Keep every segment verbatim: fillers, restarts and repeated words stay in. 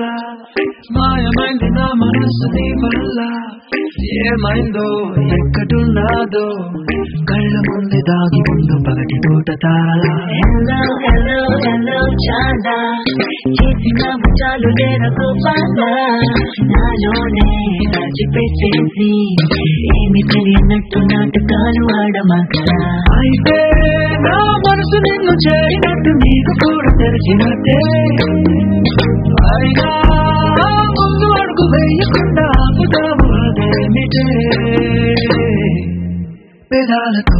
మాయమైంది నా మనసు నీ వల్ల ఏమైందో ఎక్కడున్నాదో కళ్ళ ముందు దాగి ముందు పగటి పూట తారలా హలో హలో హలో చాందా చేసిన ముచ్చాలు నేరకు పాందా నాలోనే దాచిపెట్టేసి ఏమి తెలియనట్టు నాటకాలు ఆడమాకరా అయితే నా మనసు నిన్ను చేరినట్టు నీకు కూడా తెలిసినట్టే అయినా ముందు అడుగు వేయకుండా ఆపుతావు అదేమిటే పెదాలతో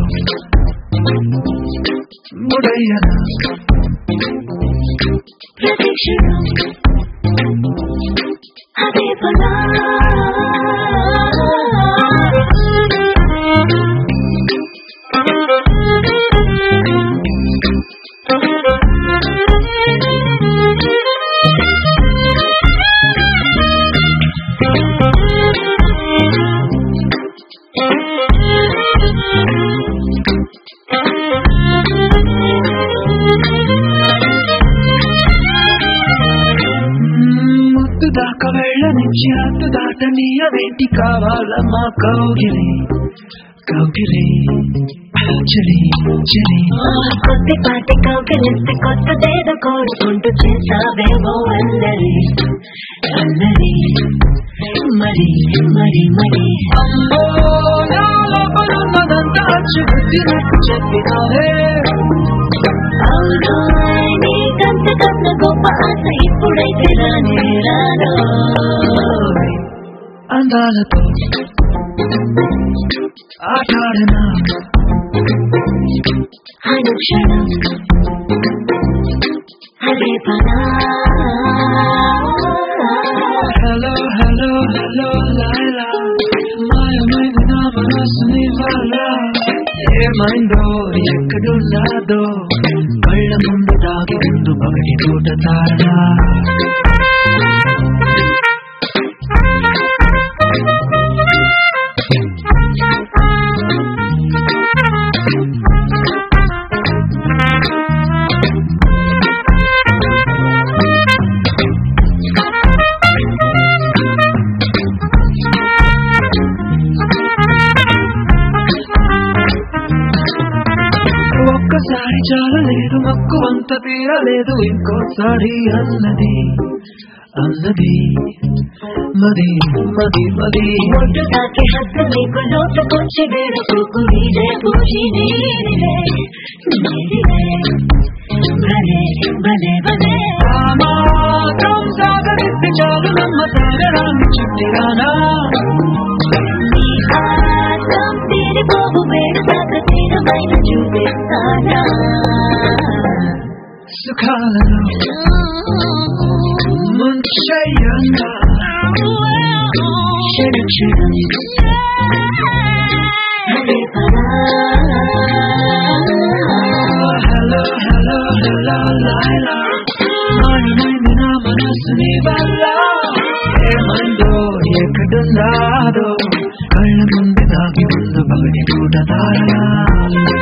ముడయ్యనా ప్రతిక్షణం అదే పదా ముద్దు దాకా వెళ్ళనిచ్చి హద్దు దాటని అవేంటి కావాలమ్మా కౌగిలి కౌగిలి చలి చలి కొద్దిపాటి కౌగిలిస్తే కొత్తదేదో కోరుకుంటూ చేసావేమో అల్లరి అల్లరి మరి మరి మరి అమ్మో నా లోపలున్నదంతా చూసినట్టు చెప్పినావే అవును నీకంత కన్న గొప్ప ఆశ ఇప్పుడైతే రానే రాను అందాలతో ఆటాడనా అనుక్షణం అదే పదా హలో హలో హలో లైలా మాయమైంది నా మనసు నీ వల్ల ఏమైందో ఎక్కడున్నాదో కళ్ళ ముందు దాగి ముందు పగటి పూట తారలా ఒక్కసారి చాలలేదు మక్కు అంత తీరలేదు ఇంకోసారి అన్నది అన్నది మది మది మది ఒడ్డు తాకి హద్దు నీకు లోటుకొచ్చి వేడుకోకు నీదే పూజి నీదిలే నీదిలే భలే భలే భలే మాత్రం సాగరిస్తే చాలు నమ్మ సాగరాన్ని చుట్టిరానా నీ ఆసం తీరిపోవు వేడు దాకా తీరమైన చూపిస్తానా సుఖాలను ముంచయ్యన్నా క్షణ క్షణం అదే పదా హలో హలో హలో లైలా మాయమైంది నా మనసు నీ వల్ల ఏమైందో ఎక్కడున్నాదో కళ్ళ ముందు దాగి ముందు పగటి పూట తారలా